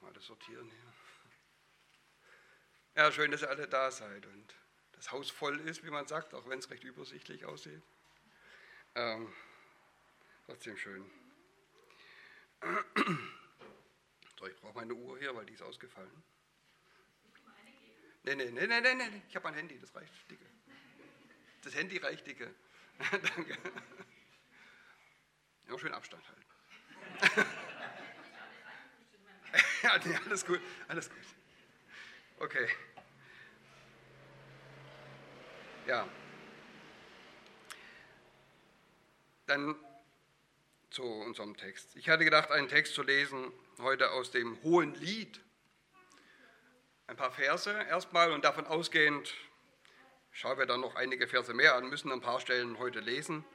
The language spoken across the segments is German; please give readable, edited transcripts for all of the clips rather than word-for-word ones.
Alles sortieren hier. Ja, schön, dass ihr alle da seid und das Haus voll ist, wie man sagt, auch wenn es recht übersichtlich aussieht. Trotzdem schön. So, ich brauche meine Uhr hier, weil die ist ausgefallen. Nee. Ich habe mein Handy, das reicht dicke. Das Handy reicht dicke. Danke. Ja, schön Abstand halten. Ja, nee, alles gut. Okay. Ja. Dann zu unserem Text. Ich hatte gedacht, einen Text zu lesen, heute aus dem Hohen Lied. Ein paar Verse erstmal und davon ausgehend schauen wir dann noch einige Verse mehr an, müssen ein paar Stellen heute lesen.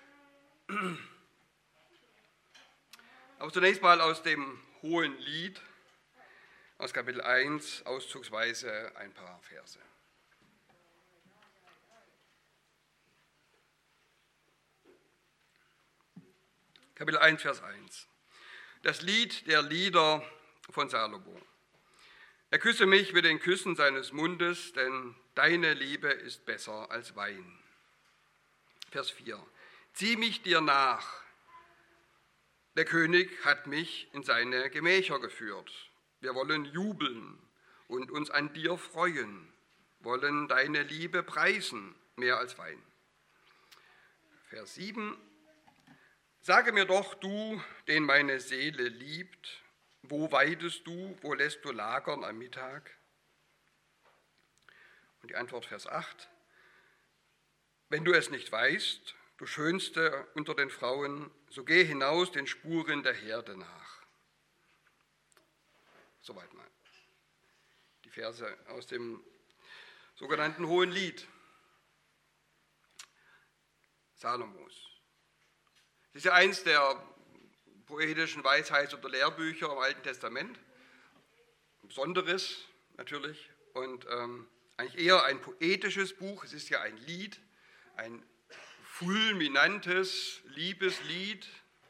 Aber zunächst mal aus dem Hohen Lied, aus Kapitel 1, auszugsweise ein paar Verse. Kapitel 1, Vers 1. Das Lied der Lieder von Salomo. Er küsse mich mit den Küssen seines Mundes, denn deine Liebe ist besser als Wein. Vers 4. Zieh mich dir nach. Der König hat mich in seine Gemächer geführt. Wir wollen jubeln und uns an dir freuen, wollen deine Liebe preisen, mehr als Wein. Vers 7. Sage mir doch, du, den meine Seele liebt, wo weidest du, wo lässt du lagern am Mittag? Und die Antwort, Vers 8. Wenn du es nicht weißt, du Schönste unter den Frauen, so geh hinaus den Spuren der Herde nach. Soweit mal. Die Verse aus dem sogenannten Hohen Lied Salomos. Das ist ja eins der poetischen Weisheits- oder Lehrbücher im Alten Testament. Ein besonderes natürlich und eigentlich eher ein poetisches Buch. Es ist ja ein Lied, ein fulminantes Liebeslied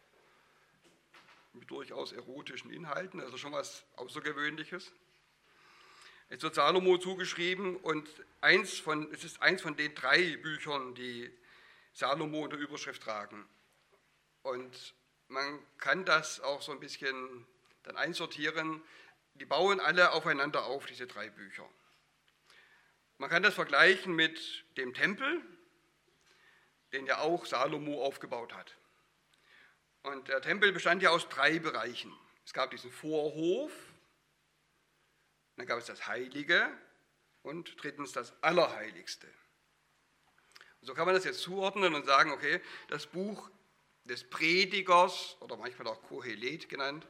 mit durchaus erotischen Inhalten, also schon was Außergewöhnliches. Es wird Salomo zugeschrieben und es ist eins von den 3 Büchern, die Salomo in der Überschrift tragen. Und man kann das auch so ein bisschen dann einsortieren. Die bauen alle aufeinander auf, diese 3 Bücher. Man kann das vergleichen mit dem Tempel, den ja auch Salomo aufgebaut hat. Und der Tempel bestand ja aus 3 Bereichen. Es gab diesen Vorhof, dann gab es das Heilige und drittens das Allerheiligste. Und so kann man das jetzt zuordnen und sagen, okay, das Buch des Predigers oder manchmal auch Kohelet genannt,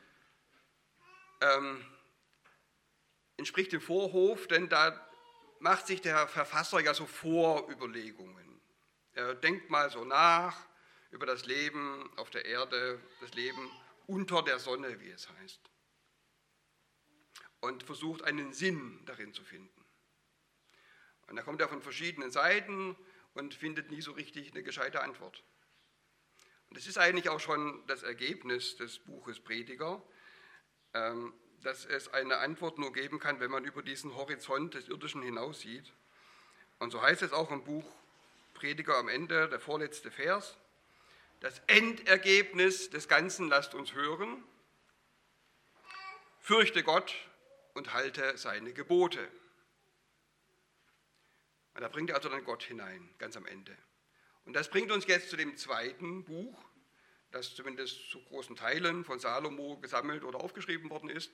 entspricht dem Vorhof, denn da macht sich der Verfasser ja so Vorüberlegungen. Er denkt mal so nach über das Leben auf der Erde, das Leben unter der Sonne, wie es heißt, und versucht einen Sinn darin zu finden. Und da kommt er von verschiedenen Seiten und findet nie so richtig eine gescheite Antwort. Und das ist eigentlich auch schon das Ergebnis des Buches Prediger, dass es eine Antwort nur geben kann, wenn man über diesen Horizont des Irdischen hinaussieht. Und so heißt es auch im Buch Prediger am Ende, der vorletzte Vers, das Endergebnis des Ganzen lasst uns hören, fürchte Gott und halte seine Gebote. Und da bringt er also dann Gott hinein, ganz am Ende. Und das bringt uns jetzt zu dem zweiten Buch, das zumindest zu großen Teilen von Salomo gesammelt oder aufgeschrieben worden ist,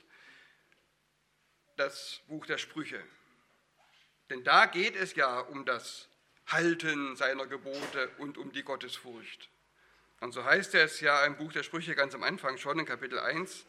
das Buch der Sprüche. Denn da geht es ja um das Halten seiner Gebote und um die Gottesfurcht. Und so heißt es ja im Buch der Sprüche ganz am Anfang schon in Kapitel 1,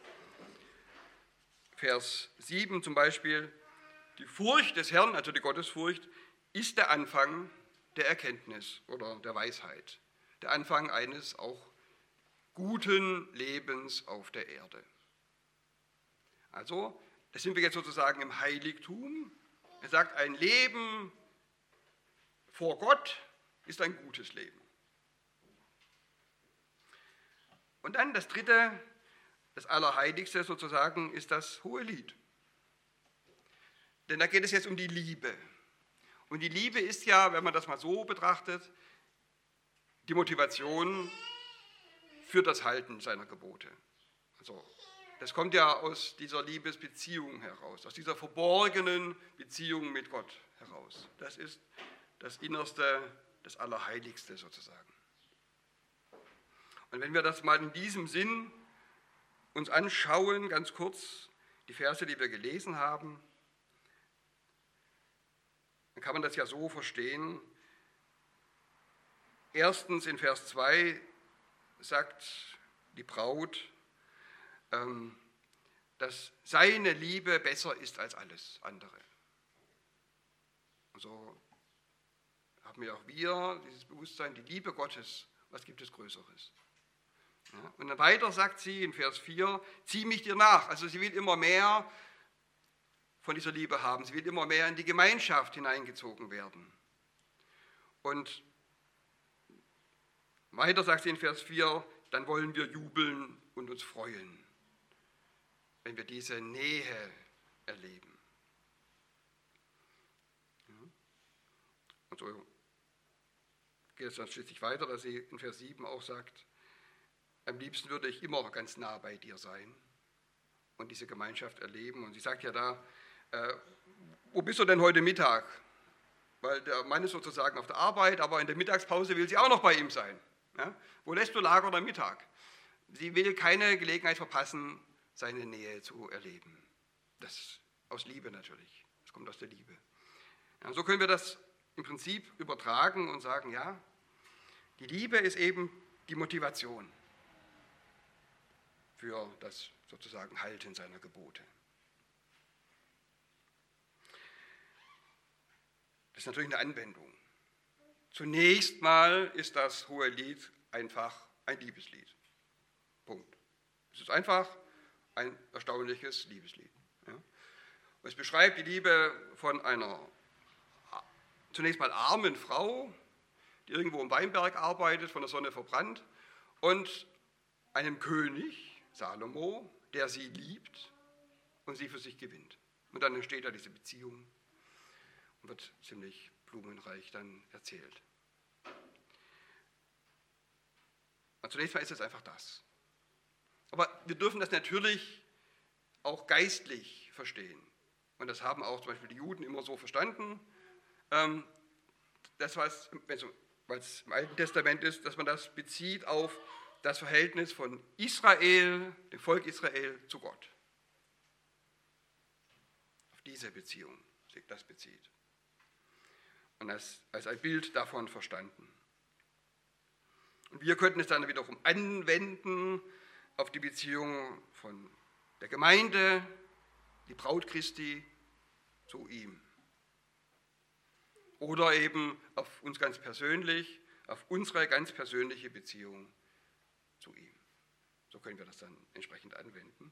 Vers 7 zum Beispiel, die Furcht des Herrn, also die Gottesfurcht, ist der Anfang der Erkenntnis oder der Weisheit, der Anfang eines auch guten Lebens auf der Erde. Also, da sind wir jetzt sozusagen im Heiligtum. Er sagt, ein Leben vor Gott ist ein gutes Leben. Und dann das dritte, das Allerheiligste sozusagen ist das Hohelied. Denn da geht es jetzt um die Liebe. Und die Liebe ist ja, wenn man das mal so betrachtet, die Motivation für das Halten seiner Gebote. Also, das kommt ja aus dieser Liebesbeziehung heraus, aus dieser verborgenen Beziehung mit Gott heraus. Das ist das Innerste, das Allerheiligste sozusagen. Und wenn wir das mal in diesem Sinn uns anschauen, ganz kurz, die Verse, die wir gelesen haben, dann kann man das ja so verstehen. Erstens in Vers 2 sagt die Braut, dass seine Liebe besser ist als alles andere. Und so haben wir auch dieses Bewusstsein, die Liebe Gottes, was gibt es Größeres? Ja, und dann weiter sagt sie in Vers 4, zieh mich dir nach. Also sie will immer mehr von dieser Liebe haben. Sie will immer mehr in die Gemeinschaft hineingezogen werden. Und weiter sagt sie in Vers 4, dann wollen wir jubeln und uns freuen, wenn wir diese Nähe erleben. Ja. Und so geht es dann schließlich weiter, dass sie in Vers 7 auch sagt, am liebsten würde ich immer ganz nah bei dir sein und diese Gemeinschaft erleben. Und sie sagt ja da, wo bist du denn heute Mittag? Weil der Mann ist sozusagen auf der Arbeit, aber in der Mittagspause will sie auch noch bei ihm sein. Ja? Wo lässt du Lager am Mittag? Sie will keine Gelegenheit verpassen, seine Nähe zu erleben. Das aus Liebe natürlich. Das kommt aus der Liebe. Ja, so können wir das im Prinzip übertragen und sagen, ja, die Liebe ist eben die Motivation für das sozusagen Halten seiner Gebote. Das ist natürlich eine Anwendung. Zunächst mal ist das Hohelied einfach ein Liebeslied. Punkt. Es ist einfach ein erstaunliches Liebeslied. Ja. Und es beschreibt die Liebe von einer zunächst mal armen Frau, die irgendwo im Weinberg arbeitet, von der Sonne verbrannt, und einem König, Salomo, der sie liebt und sie für sich gewinnt. Und dann entsteht da diese Beziehung und wird ziemlich blumenreich dann erzählt. Und zunächst mal ist es einfach das. Aber wir dürfen das natürlich auch geistlich verstehen. Und das haben auch zum Beispiel die Juden immer so verstanden. Das, was im Alten Testament ist, dass man das bezieht auf das Verhältnis von Israel, dem Volk Israel, zu Gott. Auf diese Beziehung sich das bezieht. Und als ein Bild davon verstanden. Und wir könnten es dann wiederum anwenden auf die Beziehung von der Gemeinde, die Braut Christi, zu ihm. Oder eben auf uns ganz persönlich, auf unsere ganz persönliche Beziehung zu ihm. So können wir das dann entsprechend anwenden.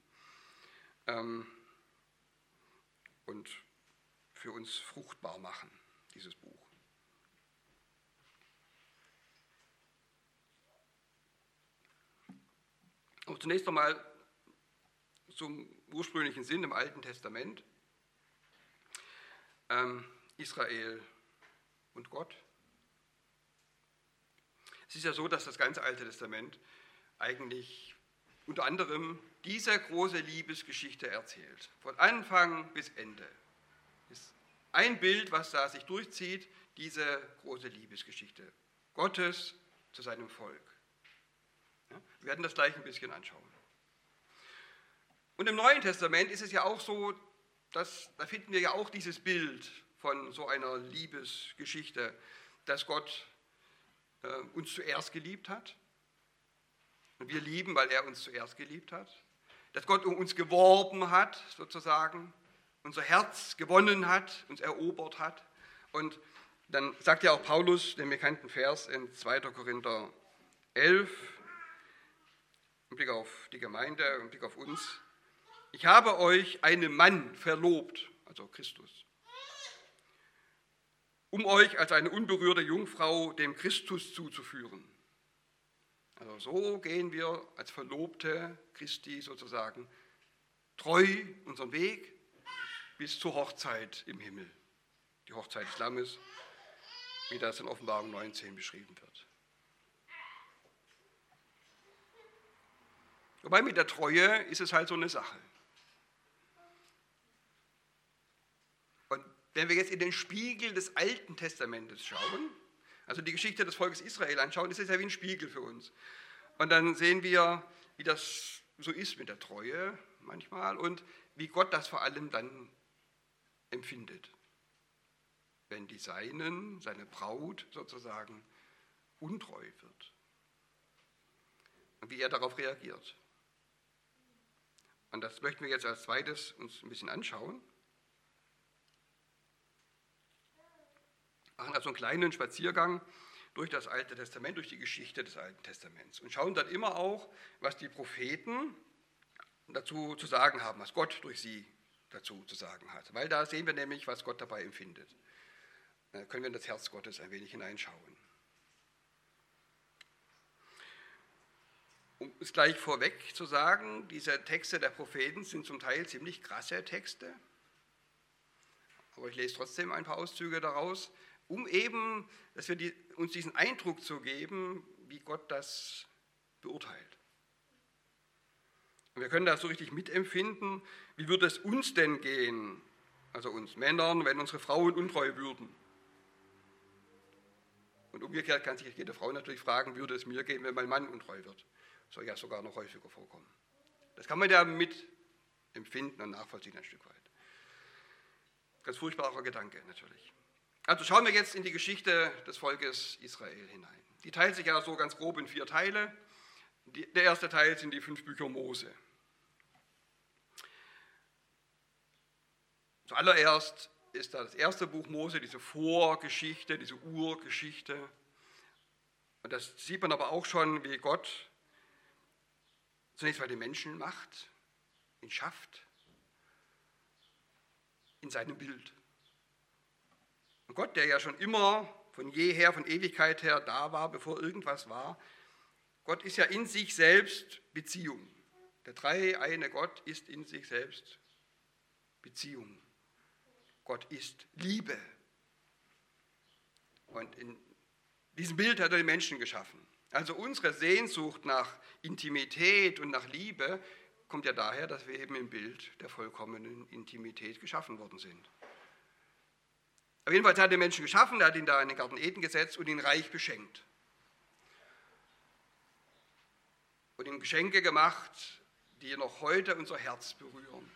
Und für uns fruchtbar machen, dieses Buch. Aber zunächst einmal zum ursprünglichen Sinn im Alten Testament. Israel und Gott. Es ist ja so, dass das ganze Alte Testament eigentlich unter anderem diese große Liebesgeschichte erzählt. Von Anfang bis Ende. Ist ein Bild, was da sich durchzieht, diese große Liebesgeschichte Gottes zu seinem Volk. Ja, wir werden das gleich ein bisschen anschauen. Und im Neuen Testament ist es ja auch so, da finden wir ja auch dieses Bild von so einer Liebesgeschichte, dass Gott uns zuerst geliebt hat. Und wir lieben, weil er uns zuerst geliebt hat. Dass Gott um uns geworben hat, sozusagen, unser Herz gewonnen hat, uns erobert hat. Und dann sagt ja auch Paulus den bekannten Vers in 2. Korinther 11, im Blick auf die Gemeinde, im Blick auf uns: Ich habe euch einem Mann verlobt, also Christus, um euch als eine unberührte Jungfrau dem Christus zuzuführen. Also so gehen wir als Verlobte Christi sozusagen treu unseren Weg bis zur Hochzeit im Himmel. Die Hochzeit des Lammes, wie das in Offenbarung 19 beschrieben wird. Wobei mit der Treue ist es halt so eine Sache. Und wenn wir jetzt in den Spiegel des Alten Testamentes schauen, also die Geschichte des Volkes Israel anschauen, ist es ja wie ein Spiegel für uns. Und dann sehen wir, wie das so ist mit der Treue manchmal und wie Gott das vor allem dann empfindet, wenn die Seinen, seine Braut sozusagen, untreu wird. Und wie er darauf reagiert. Und das möchten wir jetzt als zweites uns ein bisschen anschauen. Machen also einen kleinen Spaziergang durch das Alte Testament, durch die Geschichte des Alten Testaments und schauen dann immer auch, was die Propheten dazu zu sagen haben, was Gott durch sie dazu zu sagen hat. Weil da sehen wir nämlich, was Gott dabei empfindet. Da können wir in das Herz Gottes ein wenig hineinschauen. Um es gleich vorweg zu sagen, diese Texte der Propheten sind zum Teil ziemlich krasse Texte. Aber ich lese trotzdem ein paar Auszüge daraus, um eben, dass wir uns diesen Eindruck zu geben, wie Gott das beurteilt. Und wir können das so richtig mitempfinden, wie würde es uns denn gehen, also uns Männern, wenn unsere Frauen untreu würden. Und umgekehrt kann sich jede Frau natürlich fragen, würde es mir gehen, wenn mein Mann untreu wird. Das soll ja sogar noch häufiger vorkommen. Das kann man ja mitempfinden und nachvollziehen ein Stück weit. Ganz furchtbarer Gedanke natürlich. Also schauen wir jetzt in die Geschichte des Volkes Israel hinein. Die teilt sich ja so ganz grob in 4 Teile. Der erste Teil sind die 5 Bücher Mose. Zuallererst ist da das erste Buch Mose, diese Vorgeschichte, diese Urgeschichte. Und das sieht man aber auch schon, wie Gott zunächst mal den Menschen macht, ihn schafft, in seinem Bild. Und Gott, der ja schon immer von jeher, von Ewigkeit her da war, bevor irgendwas war, Gott ist ja in sich selbst Beziehung. Der dreieine Gott ist in sich selbst Beziehung. Gott ist Liebe. Und in diesem Bild hat er den Menschen geschaffen. Also unsere Sehnsucht nach Intimität und nach Liebe kommt ja daher, dass wir eben im Bild der vollkommenen Intimität geschaffen worden sind. Auf jeden Fall hat er den Menschen geschaffen, er hat ihn da in den Garten Eden gesetzt und ihn reich beschenkt. Und ihm Geschenke gemacht, die noch heute unser Herz berühren.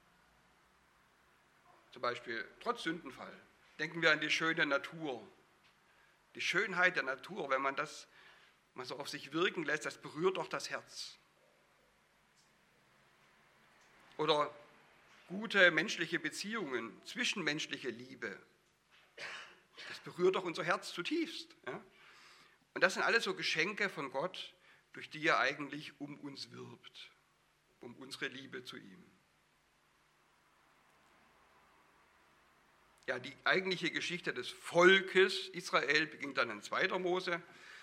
Zum Beispiel trotz Sündenfall. Denken wir an die schöne Natur. Die Schönheit der Natur, wenn man das mal so auf sich wirken lässt, das berührt doch das Herz. Oder gute menschliche Beziehungen, zwischenmenschliche Liebe. Das berührt doch unser Herz zutiefst. Ja? Und das sind alles so Geschenke von Gott, durch die er eigentlich um uns wirbt, um unsere Liebe zu ihm. Ja, die eigentliche Geschichte des Volkes Israel beginnt dann in 2. Mose.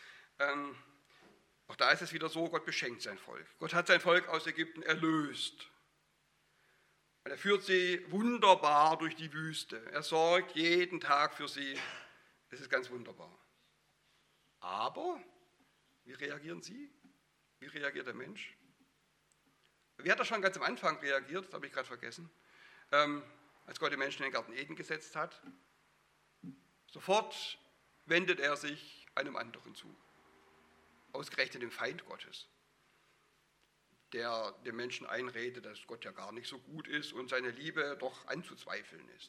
Auch da ist es wieder so, Gott beschenkt sein Volk. Gott hat sein Volk aus Ägypten erlöst. Und er führt sie wunderbar durch die Wüste. Er sorgt jeden Tag für sie. Das ist ganz wunderbar. Aber, wie reagieren sie? Wie reagiert der Mensch? Wie hat er schon ganz am Anfang reagiert? Das habe ich gerade vergessen. Als Gott den Menschen in den Garten Eden gesetzt hat. Sofort wendet er sich einem anderen zu. Ausgerechnet dem Feind Gottes, der dem Menschen einredet, dass Gott ja gar nicht so gut ist und seine Liebe doch anzuzweifeln ist.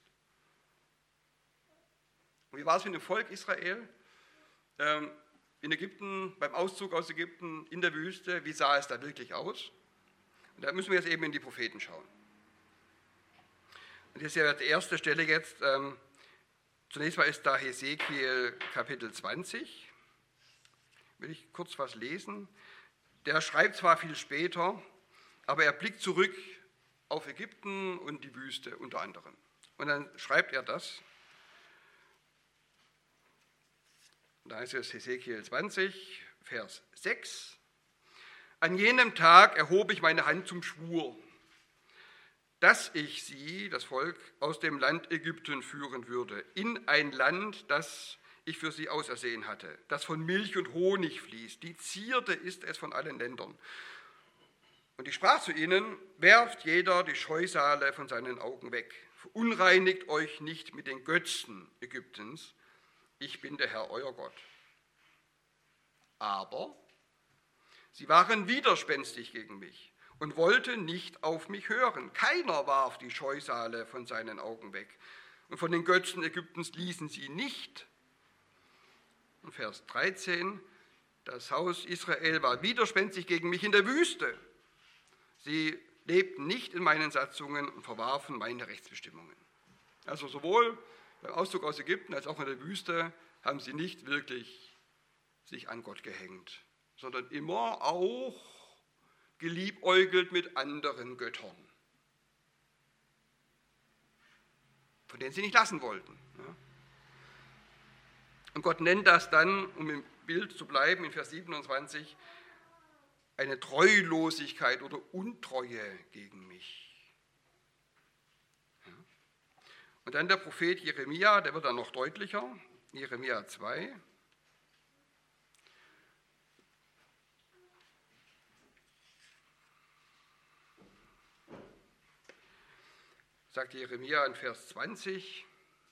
Und wie war es mit dem Volk Israel? In Ägypten, beim Auszug aus Ägypten, in der Wüste, wie sah es da wirklich aus? Und da müssen wir jetzt eben in die Propheten schauen. Und das ist ja die erste Stelle jetzt. Zunächst mal ist da Hesekiel Kapitel 20. Will ich kurz was lesen. Der schreibt zwar viel später, aber er blickt zurück auf Ägypten und die Wüste unter anderem. Und dann schreibt er das. Da heißt es Hesekiel 20, Vers 6. An jenem Tag erhob ich meine Hand zum Schwur, dass ich sie, das Volk, aus dem Land Ägypten führen würde, in ein Land, das ich für sie ausersehen hatte, das von Milch und Honig fließt. Die Zierde ist es von allen Ländern. Und ich sprach zu ihnen, werft jeder die Scheusale von seinen Augen weg. Verunreinigt euch nicht mit den Götzen Ägyptens. Ich bin der Herr, euer Gott. Aber sie waren widerspenstig gegen mich und wollten nicht auf mich hören. Keiner warf die Scheusale von seinen Augen weg. Und von den Götzen Ägyptens ließen sie nicht. Und Vers 13, das Haus Israel war widerspenstig gegen mich in der Wüste. Sie lebten nicht in meinen Satzungen und verwarfen meine Rechtsbestimmungen. Also sowohl beim Auszug aus Ägypten als auch in der Wüste haben sie nicht wirklich sich an Gott gehängt, sondern immer auch geliebäugelt mit anderen Göttern, von denen sie nicht lassen wollten. Und Gott nennt das dann, um im Bild zu bleiben, in Vers 27, eine Treulosigkeit oder Untreue gegen mich. Und dann der Prophet Jeremia, der wird dann noch deutlicher, Jeremia 2. Sagt Jeremia in Vers 20,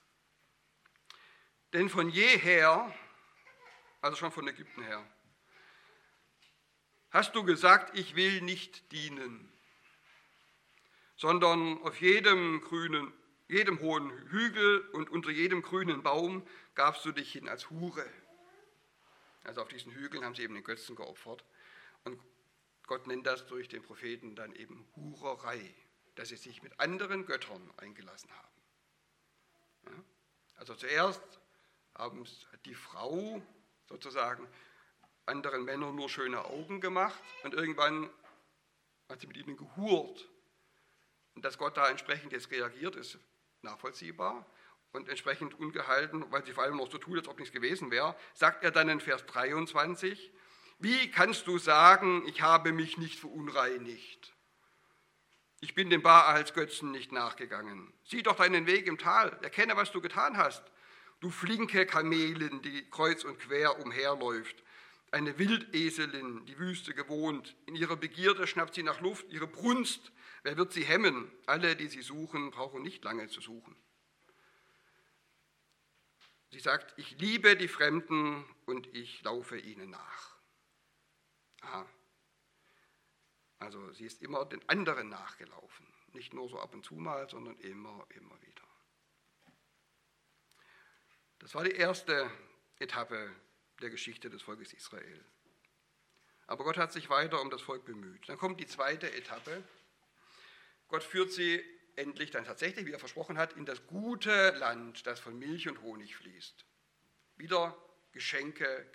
denn von jeher, also schon von Ägypten her, hast du gesagt, ich will nicht dienen, sondern auf jedem hohen Hügel und unter jedem grünen Baum gabst du dich hin als Hure. Also auf diesen Hügeln haben sie eben den Götzen geopfert. Und Gott nennt das durch den Propheten dann eben Hurerei, dass sie sich mit anderen Göttern eingelassen haben. Ja? Also zuerst hat die Frau sozusagen anderen Männern nur schöne Augen gemacht und irgendwann hat sie mit ihnen gehurt. Und dass Gott da entsprechend jetzt reagiert, ist nachvollziehbar und entsprechend ungehalten, weil sie vor allem noch so tut, als ob nichts gewesen wäre, sagt er dann in Vers 23, wie kannst du sagen, ich habe mich nicht verunreinigt? Ich bin dem Baals Götzen nicht nachgegangen. Sieh doch deinen Weg im Tal, erkenne, was du getan hast. Du flinke Kamelin, die kreuz und quer umherläuft. Eine Wildeselin, die Wüste gewohnt. In ihrer Begierde schnappt sie nach Luft, ihre Brunst. Wer wird sie hemmen? Alle, die sie suchen, brauchen nicht lange zu suchen. Sie sagt, ich liebe die Fremden und ich laufe ihnen nach. Aha. Also sie ist immer den anderen nachgelaufen. Nicht nur so ab und zu mal, sondern immer wieder. Das war die erste Etappe der Geschichte des Volkes Israel. Aber Gott hat sich weiter um das Volk bemüht. Dann kommt die zweite Etappe. Gott führt sie endlich dann tatsächlich, wie er versprochen hat, in das gute Land, das von Milch und Honig fließt. Wieder Geschenke,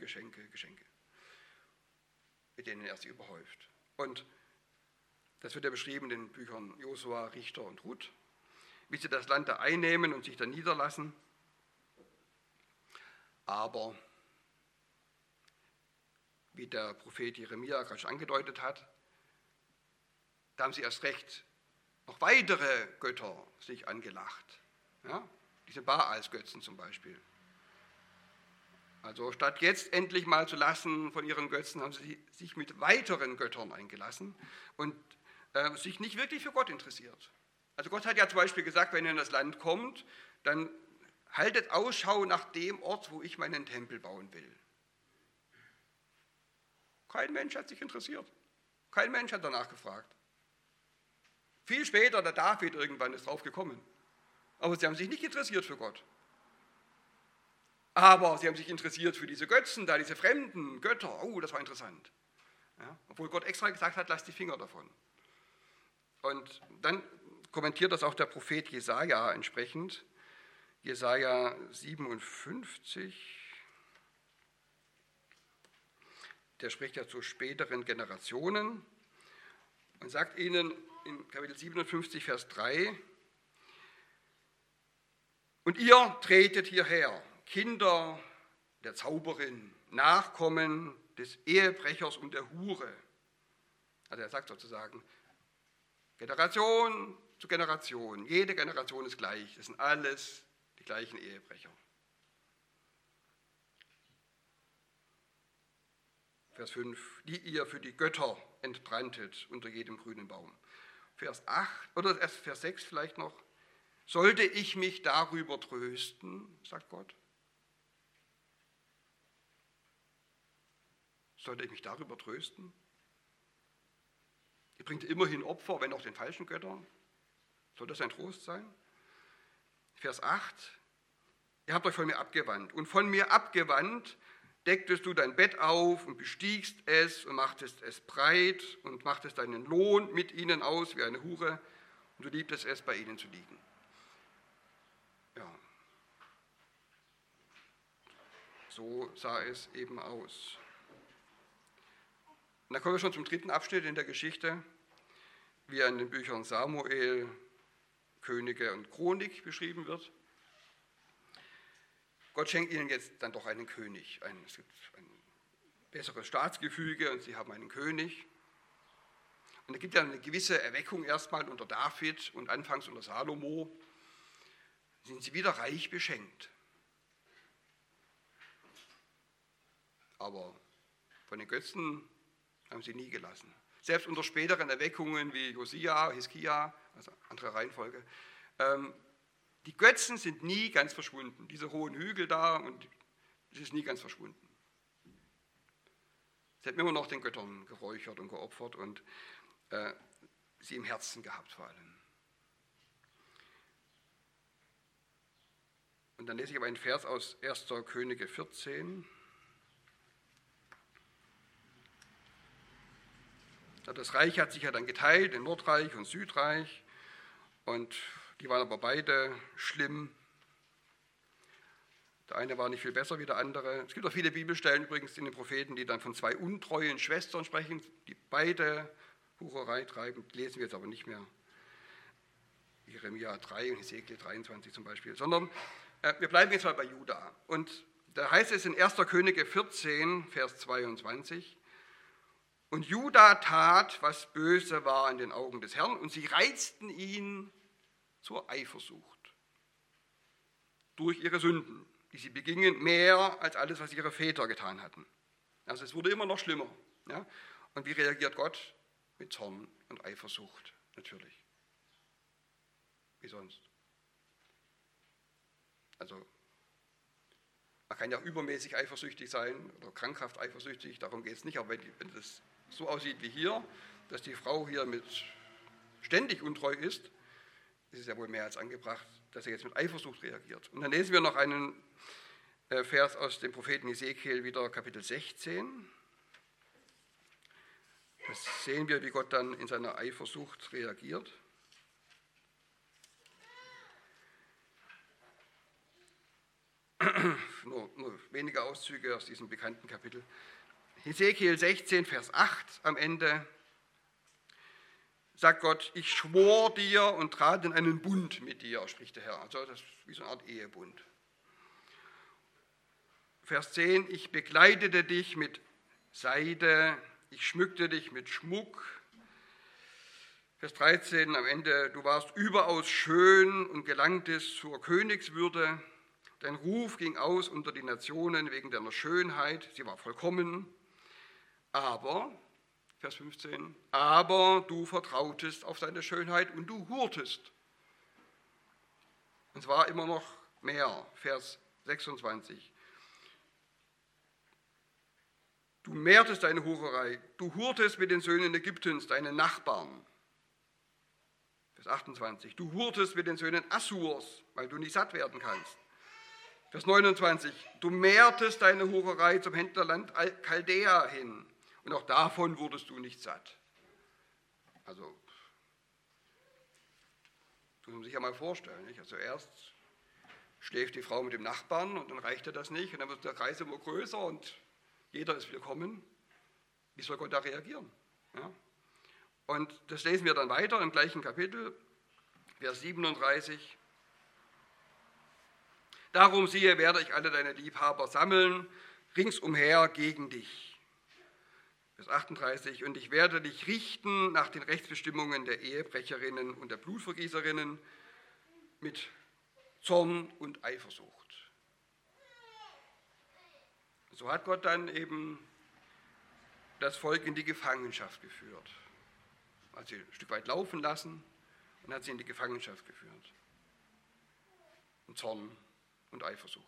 mit denen er sie überhäuft. Und das wird ja beschrieben in den Büchern Josua, Richter und Ruth, wie sie das Land da einnehmen und sich dann niederlassen. Aber, wie der Prophet Jeremia gerade schon angedeutet hat, da haben sie erst recht noch weitere Götter sich angelacht. Ja? Diese Baalsgötzen zum Beispiel. Also statt jetzt endlich mal zu lassen von ihren Götzen, haben sie sich mit weiteren Göttern eingelassen und sich nicht wirklich für Gott interessiert. Also Gott hat ja zum Beispiel gesagt, wenn ihr in das Land kommt, dann haltet Ausschau nach dem Ort, wo ich meinen Tempel bauen will. Kein Mensch hat sich interessiert. Kein Mensch hat danach gefragt. Viel später, der David irgendwann ist drauf gekommen. Aber sie haben sich nicht interessiert für Gott. Aber sie haben sich interessiert für diese Götzen, da diese fremden Götter. Oh, das war interessant. Ja, obwohl Gott extra gesagt hat, lasst die Finger davon. Und dann kommentiert das auch der Prophet Jesaja entsprechend. Jesaja 57. Der spricht ja zu späteren Generationen und sagt ihnen in Kapitel 57, Vers 3, und ihr tretet hierher, Kinder der Zauberin, Nachkommen des Ehebrechers und der Hure. Also er sagt sozusagen, Generation zu Generation, jede Generation ist gleich, das sind alles die gleichen Ehebrecher. Vers 5, die ihr für die Götter entbranntet unter jedem grünen Baum. Vers 8 oder erst Vers 6 vielleicht noch. Sollte ich mich darüber trösten, sagt Gott? Sollte ich mich darüber trösten? Ihr bringt immerhin Opfer, wenn auch den falschen Göttern. Soll das ein Trost sein? Vers 8. Ihr habt euch von mir abgewandt. Und von mir abgewandt decktest du dein Bett auf und bestiegst es und machtest es breit und machtest deinen Lohn mit ihnen aus wie eine Hure und du liebtest es, bei ihnen zu liegen. Ja. So sah es eben aus. Und dann kommen wir schon zum dritten Abschnitt in der Geschichte, wie er in den Büchern Samuel, Könige und Chronik beschrieben wird. Gott schenkt ihnen jetzt dann doch einen König. Es gibt ein besseres Staatsgefüge und sie haben einen König. Und es gibt ja eine gewisse Erweckung erstmal unter David und anfangs unter Salomo. Sind sie wieder reich beschenkt. Aber von den Götzen haben sie nie gelassen. Selbst unter späteren Erweckungen wie Josia, Hiskia, also andere Reihenfolge, die Götzen sind nie ganz verschwunden. Diese hohen Hügel da, und es ist nie ganz verschwunden. Sie haben immer noch den Göttern geräuchert und geopfert und sie im Herzen gehabt vor allem. Und dann lese ich aber einen Vers aus 1. Könige 14. Das Reich hat sich ja dann geteilt in Nordreich und Südreich und die waren aber beide schlimm. Der eine war nicht viel besser wie der andere. Es gibt auch viele Bibelstellen übrigens in den Propheten, die dann von zwei untreuen Schwestern sprechen, die beide Hurerei treiben. Die lesen wir jetzt aber nicht mehr. Jeremia 3 und Hesekiel 23 zum Beispiel. Sondern wir bleiben jetzt mal bei Juda. Und da heißt es in 1. Könige 14, Vers 22, und Juda tat, was böse war in den Augen des Herrn, und sie reizten ihn zur Eifersucht durch ihre Sünden, die sie begingen, mehr als alles, was ihre Väter getan hatten. Also es wurde immer noch schlimmer. Ja? Und wie reagiert Gott? Mit Zorn und Eifersucht, natürlich. Wie sonst? Also man kann ja übermäßig eifersüchtig sein oder krankhaft eifersüchtig, darum geht es nicht, aber wenn das so aussieht wie hier, dass die Frau hier mit ständig untreu ist, ist es ja wohl mehr als angebracht, dass er jetzt mit Eifersucht reagiert. Und dann lesen wir noch einen Vers aus dem Propheten Hesekiel, wieder Kapitel 16. Das sehen wir, wie Gott dann in seiner Eifersucht reagiert. Nur wenige Auszüge aus diesem bekannten Kapitel. Hesekiel 16, Vers 8 am Ende sagt Gott, ich schwor dir und trat in einen Bund mit dir, spricht der Herr. Also das ist wie so eine Art Ehebund. Vers 10, ich bekleidete dich mit Seide, ich schmückte dich mit Schmuck. Vers 13 am Ende, du warst überaus schön und gelangtest zur Königswürde. Dein Ruf ging aus unter die Nationen wegen deiner Schönheit, sie war vollkommen. Aber, Vers 15, aber du vertrautest auf deine Schönheit und du hurtest. Und zwar immer noch mehr, Vers 26. Du mehrtest deine Hurerei, du hurtest mit den Söhnen Ägyptens, deinen Nachbarn. Vers 28. Du hurtest mit den Söhnen Assurs, weil du nicht satt werden kannst. Vers 29. Du mehrtest deine Hurerei zum Händlerland Chaldea hin. Und auch davon wurdest du nicht satt. Also, das muss man sich ja mal vorstellen. Nicht? Also erst schläft die Frau mit dem Nachbarn und dann reichte das nicht. Und dann wird der Kreis immer größer und jeder ist willkommen. Wie soll Gott da reagieren? Ja? Und das lesen wir dann weiter im gleichen Kapitel, Vers 37. Darum siehe, werde ich alle deine Liebhaber sammeln, ringsumher gegen dich. Vers 38, und ich werde dich richten nach den Rechtsbestimmungen der Ehebrecherinnen und der Blutvergießerinnen mit Zorn und Eifersucht. So hat Gott dann eben das Volk in die Gefangenschaft geführt. Hat sie ein Stück weit laufen lassen und hat sie in die Gefangenschaft geführt. In Zorn und Eifersucht.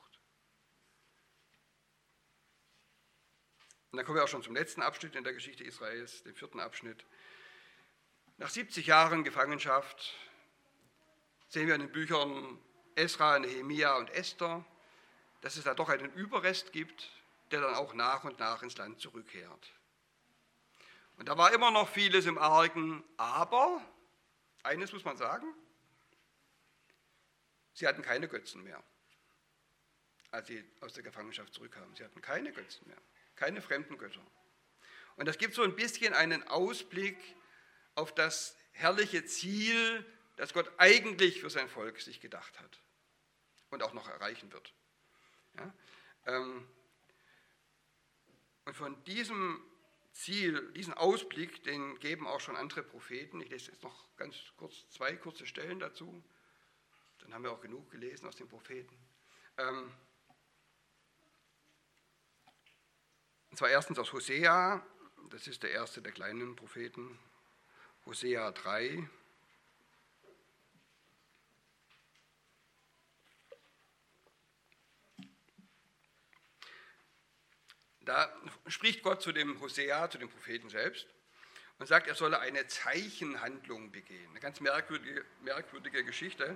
Und dann kommen wir auch schon zum letzten Abschnitt in der Geschichte Israels, dem 4. Abschnitt. Nach 70 Jahren Gefangenschaft sehen wir in den Büchern Esra, Nehemia und Esther, dass es da doch einen Überrest gibt, der dann auch nach und nach ins Land zurückkehrt. Und da war immer noch vieles im Argen, aber eines muss man sagen, sie hatten keine Götzen mehr, als sie aus der Gefangenschaft zurückkamen. Sie hatten keine Götzen mehr, keine fremden Götter. Und das gibt so ein bisschen einen Ausblick auf das herrliche Ziel, das Gott eigentlich für sein Volk sich gedacht hat und auch noch erreichen wird. Ja? Und von diesem Ziel, diesen Ausblick, den geben auch schon andere Propheten. Ich lese jetzt noch ganz kurz 2 kurze Stellen dazu. Dann haben wir auch genug gelesen aus den Propheten. Und zwar erstens aus Hosea, das ist der erste der kleinen Propheten, Hosea 3. Da spricht Gott zu dem Hosea, zu dem Propheten selbst, und sagt, er solle eine Zeichenhandlung begehen. Eine ganz merkwürdige Geschichte.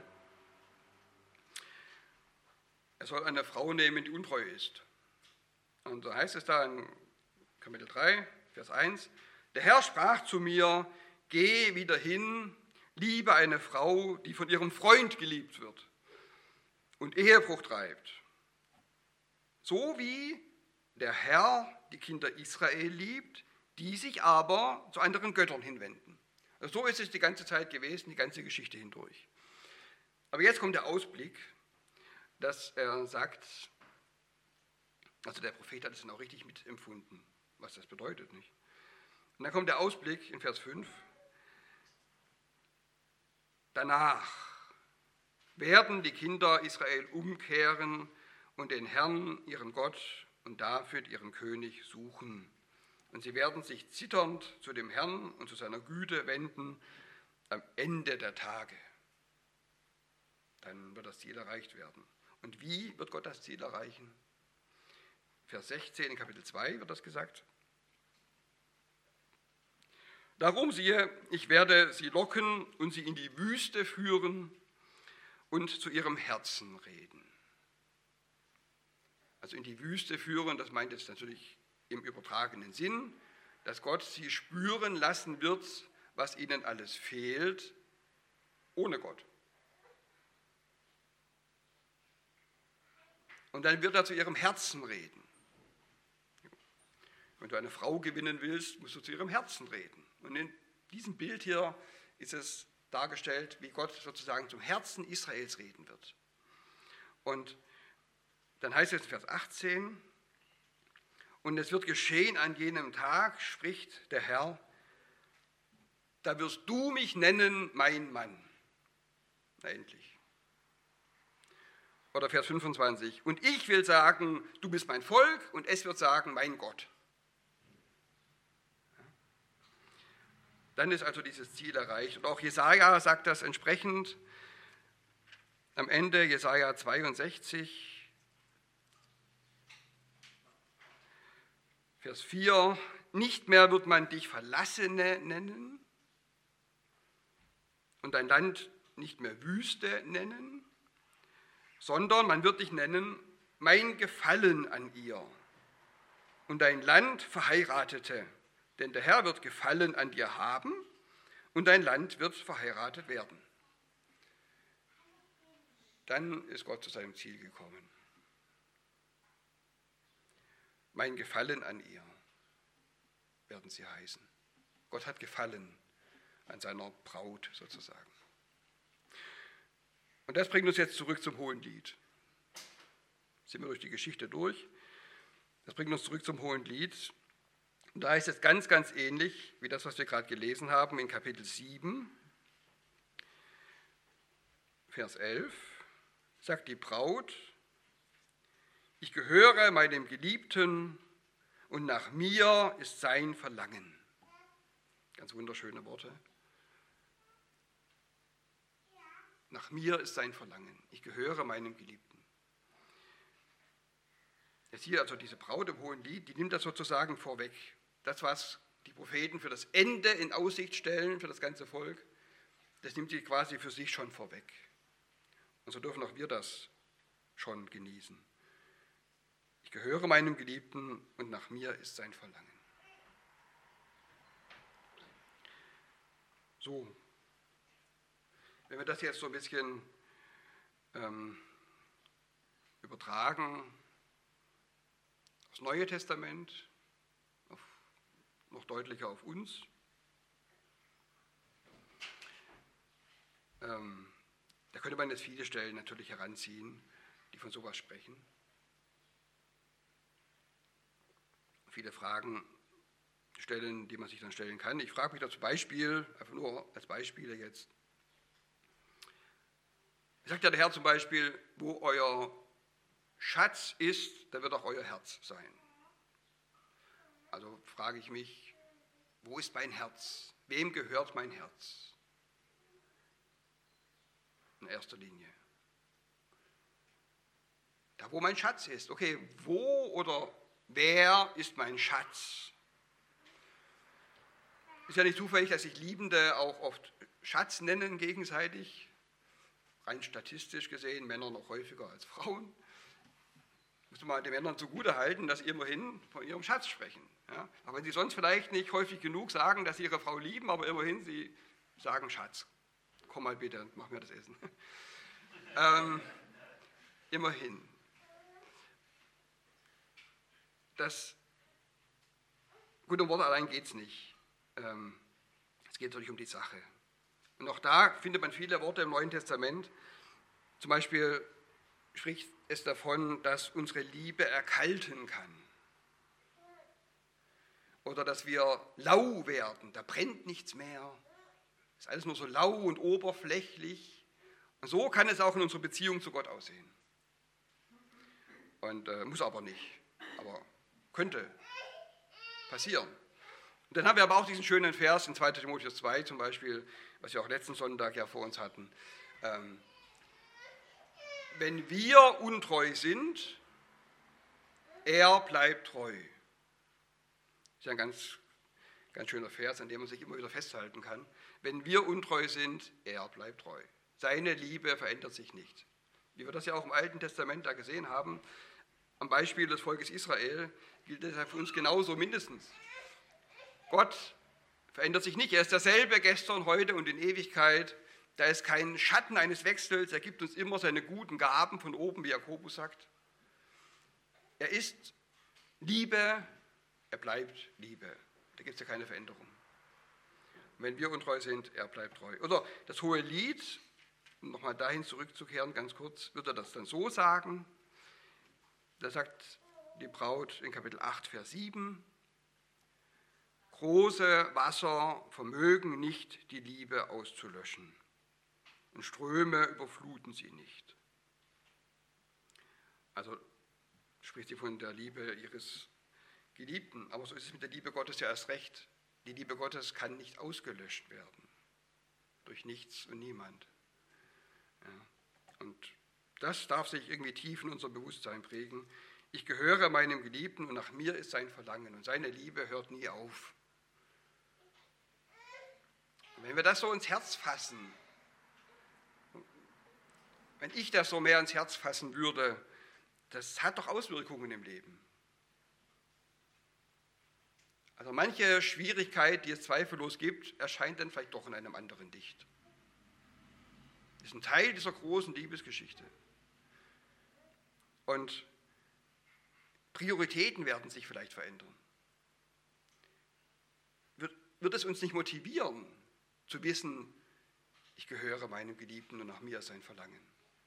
Er soll eine Frau nehmen, die untreu ist. Und so heißt es da in Kapitel 3, Vers 1, der Herr sprach zu mir, geh wieder hin, liebe eine Frau, die von ihrem Freund geliebt wird und Ehebruch treibt. So wie der Herr die Kinder Israel liebt, die sich aber zu anderen Göttern hinwenden. Also so ist es die ganze Zeit gewesen, die ganze Geschichte hindurch. Aber jetzt kommt der Ausblick, dass er sagt, also der Prophet hat es dann auch richtig mitempfunden, was das bedeutet, nicht? Und dann kommt der Ausblick in Vers 5. Danach werden die Kinder Israel umkehren und den Herrn, ihren Gott, und David, ihren König, suchen. Und sie werden sich zitternd zu dem Herrn und zu seiner Güte wenden am Ende der Tage. Dann wird das Ziel erreicht werden. Und wie wird Gott das Ziel erreichen? Vers 16 in Kapitel 2 wird das gesagt. Darum siehe, ich werde sie locken und sie in die Wüste führen und zu ihrem Herzen reden. Also in die Wüste führen, das meint jetzt natürlich im übertragenen Sinn, dass Gott sie spüren lassen wird, was ihnen alles fehlt, ohne Gott. Und dann wird er zu ihrem Herzen reden. Wenn du eine Frau gewinnen willst, musst du zu ihrem Herzen reden. Und in diesem Bild hier ist es dargestellt, wie Gott sozusagen zum Herzen Israels reden wird. Und dann heißt es in Vers 18, und es wird geschehen an jenem Tag, spricht der Herr, da wirst du mich nennen, mein Mann. Na endlich. Oder Vers 25, und ich will sagen, du bist mein Volk, und es wird sagen, mein Gott. Dann ist also dieses Ziel erreicht. Und auch Jesaja sagt das entsprechend am Ende, Jesaja 62, Vers 4, nicht mehr wird man dich Verlassene nennen und dein Land nicht mehr Wüste nennen, sondern man wird dich nennen, mein Gefallen an ihr und dein Land Verheiratete, denn der Herr wird Gefallen an dir haben und dein Land wird verheiratet werden. Dann ist Gott zu seinem Ziel gekommen. Mein Gefallen an ihr werden sie heißen. Gott hat Gefallen an seiner Braut sozusagen. Und das bringt uns jetzt zurück zum Hohenlied. Sind wir durch die Geschichte durch. Das bringt uns zurück zum Hohenlied. Und da ist es ganz, ganz ähnlich wie das, was wir gerade gelesen haben in Kapitel 7, Vers 11, sagt die Braut: Ich gehöre meinem Geliebten und nach mir ist sein Verlangen. Ganz wunderschöne Worte. Nach mir ist sein Verlangen. Ich gehöre meinem Geliebten. Jetzt hier also diese Braut im Hohenlied, die nimmt das sozusagen vorweg. Das, was die Propheten für das Ende in Aussicht stellen, für das ganze Volk, das nimmt sie quasi für sich schon vorweg. Und so dürfen auch wir das schon genießen. Ich gehöre meinem Geliebten und nach mir ist sein Verlangen. So, wenn wir das jetzt so ein bisschen übertragen aufs Neue Testament, noch deutlicher auf uns, da könnte man jetzt viele Stellen natürlich heranziehen, die von sowas sprechen. Viele Fragen stellen, die man sich dann stellen kann. Ich frage mich da zum Beispiel, einfach nur als Beispiele jetzt, sagt ja der Herr zum Beispiel, wo euer Schatz ist, da wird auch euer Herz sein. Also frage ich mich, wo ist mein Herz? Wem gehört mein Herz? In erster Linie. Da, wo mein Schatz ist. Okay, wo oder wer ist mein Schatz? Ist ja nicht zufällig, dass sich Liebende auch oft Schatz nennen gegenseitig. Rein statistisch gesehen, Männer noch häufiger als Frauen. Muss man den Männern zugutehalten, dass sie immerhin von ihrem Schatz sprechen. Ja? Auch wenn sie sonst vielleicht nicht häufig genug sagen, dass sie ihre Frau lieben, aber immerhin, sie sagen Schatz. Komm mal bitte und mach mir das Essen. Immerhin. Das gute Wort allein geht es nicht. Es geht natürlich um die Sache. Und auch da findet man viele Worte im Neuen Testament. Zum Beispiel spricht es davon, dass unsere Liebe erkalten kann. Oder dass wir lau werden, da brennt nichts mehr. Ist alles nur so lau und oberflächlich. Und so kann es auch in unserer Beziehung zu Gott aussehen. Und muss aber nicht. Aber könnte passieren. Und dann haben wir aber auch diesen schönen Vers in 2. Timotheus 2 zum Beispiel, was wir auch letzten Sonntag ja vor uns hatten. Wenn wir untreu sind, er bleibt treu. Das ist ja ein ganz, ganz schöner Vers, an dem man sich immer wieder festhalten kann. Wenn wir untreu sind, er bleibt treu. Seine Liebe verändert sich nicht. Wie wir das ja auch im Alten Testament da gesehen haben, am Beispiel des Volkes Israel gilt das ja für uns genauso mindestens. Gott verändert sich nicht. Er ist derselbe gestern, heute und in Ewigkeit. Da ist kein Schatten eines Wechsels. Er gibt uns immer seine guten Gaben von oben, wie Jakobus sagt. Er ist Liebe, er bleibt Liebe. Da gibt es ja keine Veränderung. Und wenn wir untreu sind, er bleibt treu. Oder das hohe Lied, um nochmal dahin zurückzukehren, ganz kurz, wird er das dann so sagen. Da sagt die Braut in Kapitel 8, Vers 7, große Wasser vermögen nicht, die Liebe auszulöschen, und Ströme überfluten sie nicht. Also spricht sie von der Liebe ihres Geliebten, aber so ist es mit der Liebe Gottes ja erst recht. Die Liebe Gottes kann nicht ausgelöscht werden, durch nichts und niemand. Ja. Und das darf sich irgendwie tief in unser Bewusstsein prägen. Ich gehöre meinem Geliebten und nach mir ist sein Verlangen und seine Liebe hört nie auf. Und wenn wir das so ins Herz fassen, wenn ich das so mehr ins Herz fassen würde, das hat doch Auswirkungen im Leben. Also manche Schwierigkeit, die es zweifellos gibt, erscheint dann vielleicht doch in einem anderen Licht. Das ist ein Teil dieser großen Liebesgeschichte. Und Prioritäten werden sich vielleicht verändern. Wird es uns nicht motivieren, zu wissen, ich gehöre meinem Geliebten und nach mir ist sein Verlangen?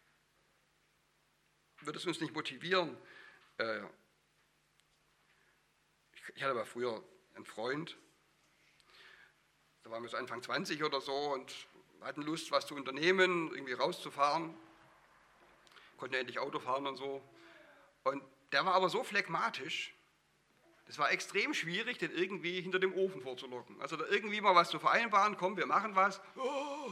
Wird es uns nicht motivieren? Ich hatte aber früher ein Freund. Da waren wir so Anfang 20 oder so und hatten Lust, was zu unternehmen, irgendwie rauszufahren. Konnten endlich Auto fahren und so. Und der war aber so phlegmatisch, es war extrem schwierig, den irgendwie hinter dem Ofen vorzulocken. Also da irgendwie mal was zu vereinbaren, komm, wir machen was. Oh.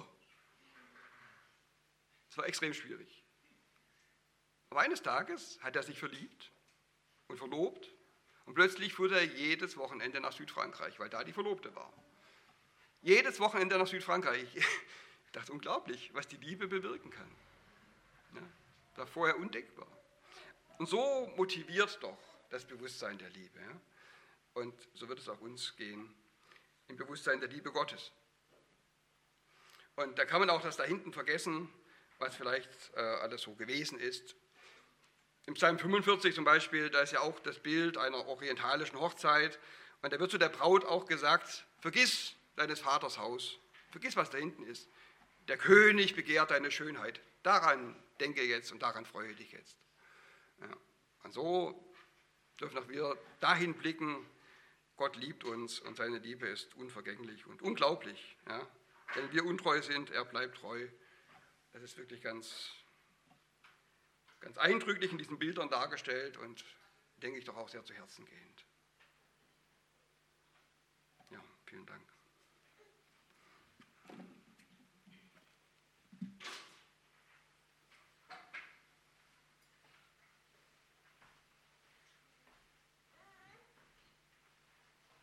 Es war extrem schwierig. Aber eines Tages hat er sich verliebt und verlobt und plötzlich fuhr er jedes Wochenende nach Südfrankreich, weil da die Verlobte war. Jedes Wochenende nach Südfrankreich. Ich dachte, unglaublich, was die Liebe bewirken kann. Ja, war vorher undenkbar. Und so motiviert doch das Bewusstsein der Liebe. Ja? Und so wird es auch uns gehen, im Bewusstsein der Liebe Gottes. Und da kann man auch das da hinten vergessen, was vielleicht alles so gewesen ist. Im Psalm 45 zum Beispiel, da ist ja auch das Bild einer orientalischen Hochzeit. Und da wird zu der Braut auch gesagt, vergiss deines Vaters Haus, vergiss, was da hinten ist. Der König begehrt deine Schönheit. Daran denke jetzt und daran freue dich jetzt. Ja. Und so dürfen auch wir dahin blicken, Gott liebt uns und seine Liebe ist unvergänglich und unglaublich. Ja. Wenn wir untreu sind, er bleibt treu. Das ist wirklich ganz eindrücklich in diesen Bildern dargestellt und denke ich doch auch sehr zu Herzen gehend. Ja, vielen Dank.